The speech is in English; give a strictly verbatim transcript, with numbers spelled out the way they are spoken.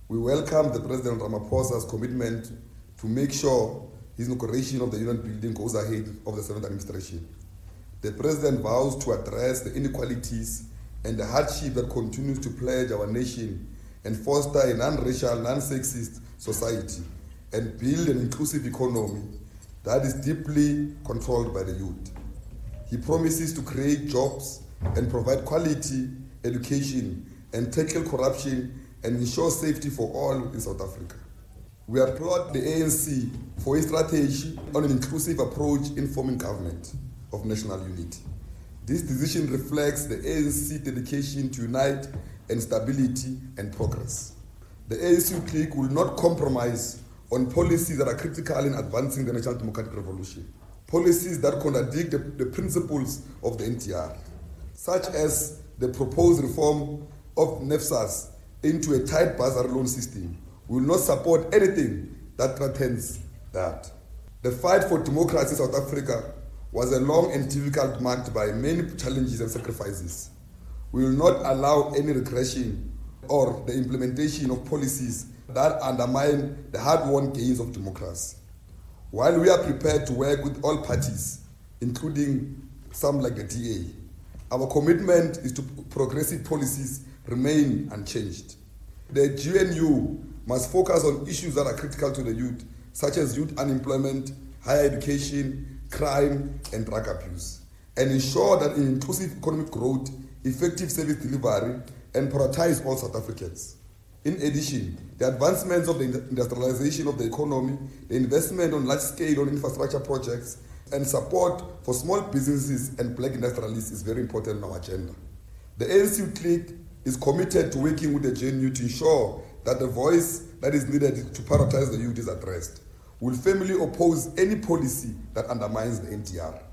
We welcome the President Ramaphosa's commitment to make sure his inauguration of the union building goes ahead of the seventh administration. The President vows to address the inequalities and the hardship that continues to plague our nation and foster a non-racial, non-sexist society and build an inclusive economy that is deeply controlled by the youth. He promises to create jobs and provide quality education and tackle corruption and ensure safety for all in South Africa. We applaud the A N C for its strategy on an inclusive approach in forming government of national unity. This decision reflects the A N C dedication to unite and stability and progress. The A N C clique will not compromise on policies that are critical in advancing the National Democratic Revolution, policies that contradict the, the principles of the N T R, such as the proposed reform of NEFSAS into a tight bursary loan system. We will not support anything that threatens that. The fight for democracy in South Africa was a long and difficult, marked by many challenges and sacrifices. We will not allow any regression or the implementation of policies that undermine the hard-won gains of democracy. While we are prepared to work with all parties, including some like the D A, our commitment is to progressive policies remain unchanged. The G N U must focus on issues that are critical to the youth, such as youth unemployment, higher education, crime, and drug abuse, and ensure that in inclusive economic growth, effective service delivery, and prioritize all South Africans. In addition, the advancements of the industrialization of the economy, the investment on large-scale on infrastructure projects, and support for small businesses and black industrialists is very important on our agenda. The A N C clique is committed to working with the G N U to ensure that the voice that is needed to prioritize the youth is addressed. We will firmly oppose any policy that undermines the N T R.